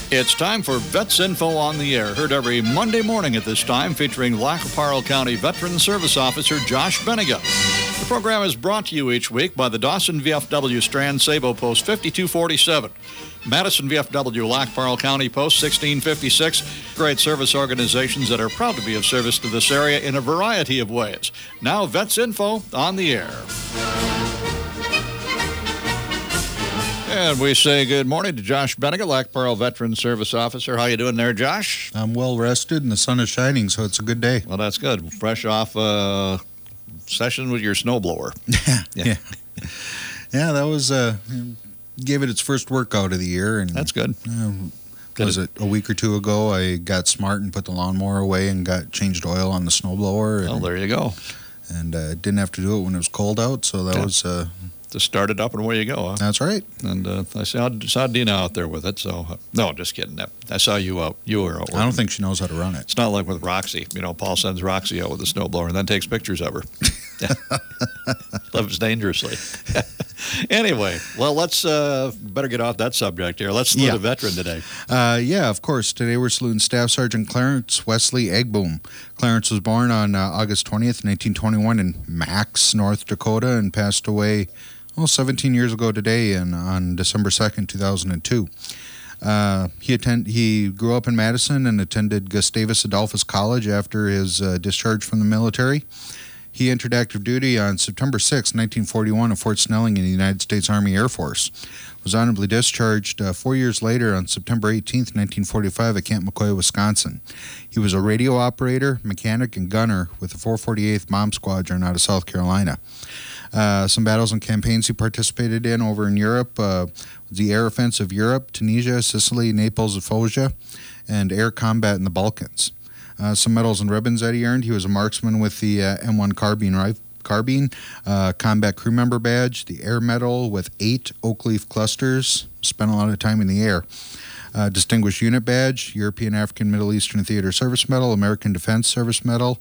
It's time for Vets Info on the Air, heard every Monday morning at this time, featuring Lac qui Parle County Veteran Service Officer Josh Benega. The program is brought to you each week by the Dawson VFW Strand Sabo Post 5247, Madison VFW Lac qui Parle County Post 1656, great service organizations that are proud to be of service to this area in a variety of ways. Now, Vets Info on the Air. And we say good morning to Josh Benega, Lac qui Parle Veteran Service Officer. How you doing there, Josh? I'm well rested and the sun is shining, so it's a good day. Well, that's good. Fresh off session with your snowblower. Yeah, that was gave it its first workout of the year, and that's good. Was it a week or two ago? I got smart and put the lawnmower away and got changed oil on the snowblower. Oh, there you go. And didn't have to do it when it was cold out, so that was. Just start it up and away you go. Huh? That's right. And I saw Dina out there with it. So no, just kidding. I saw you out. You were out. I don't think she knows how to run it. It's not like with Roxy. You know, Paul sends Roxy out with a snowblower and then takes pictures of her. Lives dangerously. Anyway, well, let's better get off that subject here. Let's salute a veteran today. Yeah, of course. Today we're saluting Staff Sergeant Clarence Wesley Eggboom. Clarence was born on August 20th, 1921 in Max, North Dakota, and passed away 17 years ago today on December 2nd, 2002. He grew up in Madison and attended Gustavus Adolphus College after his discharge from the military. He entered active duty on September 6, 1941 at Fort Snelling in the United States Army Air Force. Was honorably discharged 4 years later on September 18, 1945 at Camp McCoy, Wisconsin. He was a radio operator, mechanic, and gunner with the 448th Bomb Squadron out of South Carolina. Some battles and campaigns he participated in over in Europe, the Air Offensive Europe, Tunisia, Sicily, Naples, and Foggia, and air combat in the Balkans. Some medals and ribbons that he earned. He was a marksman with the M1 carbine, combat crew member badge, the Air Medal with 8 oak leaf clusters, spent a lot of time in the air. Distinguished Unit Badge, European, African, Middle Eastern Theater Service Medal, American Defense Service Medal,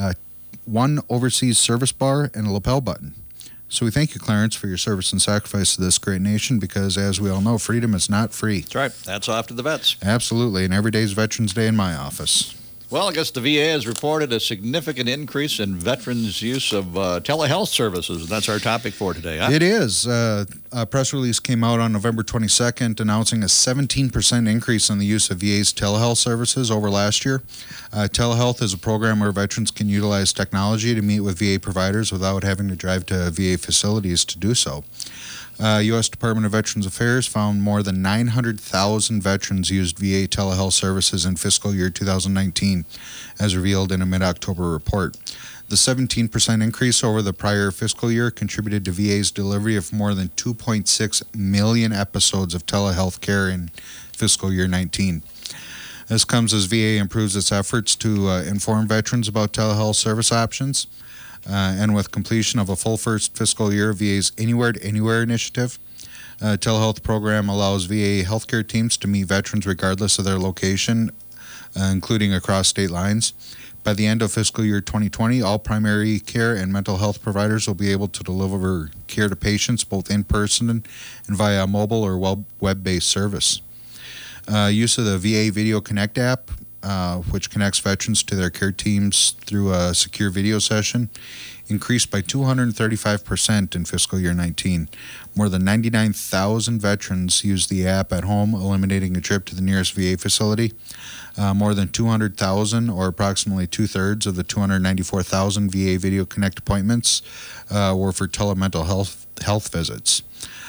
1 Overseas Service Bar, and a lapel button. So we thank you, Clarence, for your service and sacrifice to this great nation because, as we all know, freedom is not free. That's right. That's off to the vets. Absolutely. And every day is Veterans Day in my office. Well, I guess the VA has reported a significant increase in veterans' use of telehealth services, and that's our topic for today, huh? It is. A press release came out on November 22nd announcing a 17% increase in the use of VA's telehealth services over last year. Telehealth is a program where veterans can utilize technology to meet with VA providers without having to drive to VA facilities to do so. U.S. Department of Veterans Affairs found more than 900,000 veterans used VA telehealth services in fiscal year 2019, as revealed in a mid-October report. The 17% increase over the prior fiscal year contributed to VA's delivery of more than 2.6 million episodes of telehealth care in fiscal year 19. This comes as VA improves its efforts to inform veterans about telehealth service options. And with completion of a full first fiscal year of VA's Anywhere to Anywhere initiative, telehealth program allows VA healthcare teams to meet veterans regardless of their location, including across state lines. By the end of fiscal year 2020, all primary care and mental health providers will be able to deliver care to patients both in person and via mobile or web-based service. Use of the VA Video Connect app, which connects veterans to their care teams through a secure video session, increased by 235% in fiscal year 19. More than 99,000 veterans used the app at home, eliminating a trip to the nearest VA facility. More than 200,000, or approximately two-thirds of the 294,000 VA Video Connect appointments were for telemental health visits.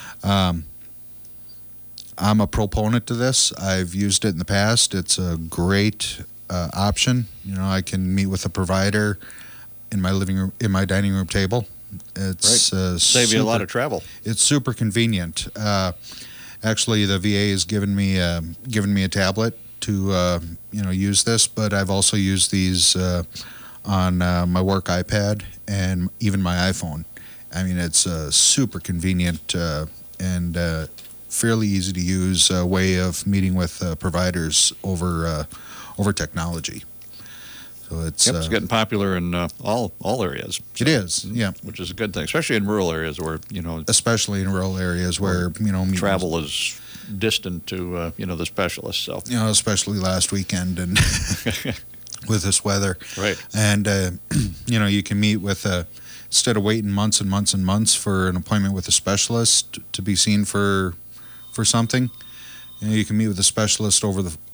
I'm a proponent to this. I've used it in the past. It's a great option. You know, I can meet with a provider in my living room, in my dining room table. It's save you a lot of travel. It's super convenient. Actually, the VA has given me a tablet to use this, but I've also used these on my work iPad and even my iPhone. I mean, it's a super convenient and fairly easy to use way of meeting with providers over technology. So it's getting popular in all areas. It is, yeah. Which is a good thing, especially in rural areas where, especially in rural areas where, travel is distant to, the specialists. So, especially last weekend and with this weather. Right. And, you can meet with instead of waiting months and months and months for an appointment with a specialist to be seen for something, you can meet with a specialist over the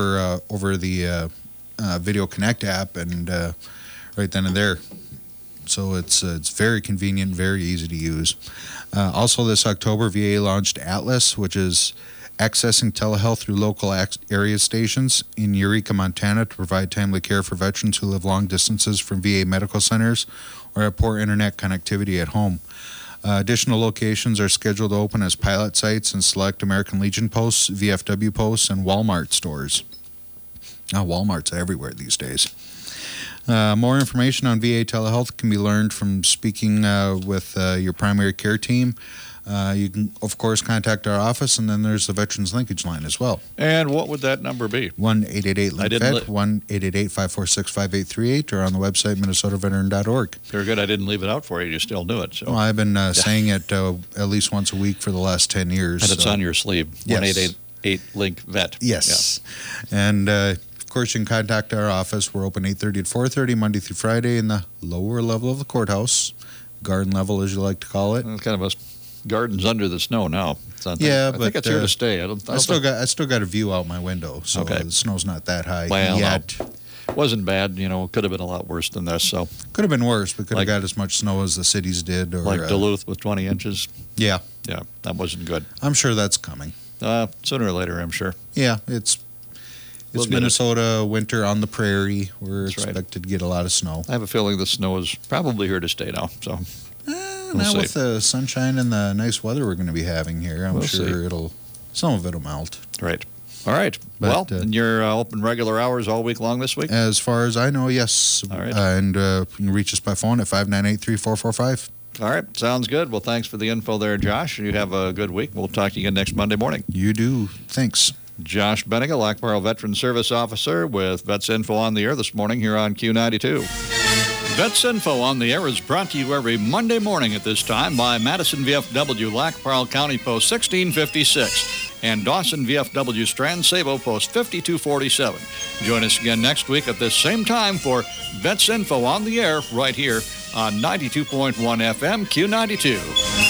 Video Connect app and right then and there. So it's very convenient, very easy to use. Also this October, VA launched Atlas, which is accessing telehealth through local area stations in Eureka, Montana to provide timely care for veterans who live long distances from VA medical centers or have poor internet connectivity at home. Additional locations are scheduled to open as pilot sites in select American Legion posts, VFW posts, and Walmart stores. Now, Walmart's everywhere these days. More information on VA telehealth can be learned from speaking with your primary care team. You can, of course, contact our office, and then there's the Veterans Linkage Line as well. And what would that number be? 1-888-LINK-VET, 1-888-546-5838, or on the website, minnesotaveteran.org. Very good. I didn't leave it out for you. You still knew it. So. Well, I've been saying it at least once a week for the last 10 years. And it's on your sleeve, yes. 1-888-LINK-VET. Yes. Yeah. And, of course, you can contact our office. We're open 8:30 to 4:30, Monday through Friday, in the lower level of the courthouse, garden level, as you like to call it. It's kind of a garden's under the snow now. But I think it's here to stay. I still got a view out my window, so the snow's not that high yet. No. Wasn't bad, could have been a lot worse than this. So could have been worse. We could have got as much snow as the cities did, or like Duluth with 20 inches. Yeah, that wasn't good. I'm sure that's coming. Sooner or later, I'm sure. Yeah, it's Minnesota winter on the prairie. We're expected to get a lot of snow. I have a feeling the snow is probably here to stay now. So. Now with the sunshine and the nice weather we're going to be having here, I'm sure some of it'll melt. Right. All right. But, and you're open regular hours all week long this week? As far as I know, yes. All right. And you can reach us by phone at 598-3445. All right. Sounds good. Well, thanks for the info there, Josh. You have a good week. We'll talk to you again next Monday morning. You do. Thanks. Josh Bennigan, Lac-Parle Veteran Service Officer with Vets Info on the Air this morning here on Q92. Vets Info on the Air is brought to you every Monday morning at this time by Madison VFW, Lac-Parle County Post 1656, and Dawson VFW, Strand Sabo Post 5247. Join us again next week at this same time for Vets Info on the Air right here on 92.1 FM Q92.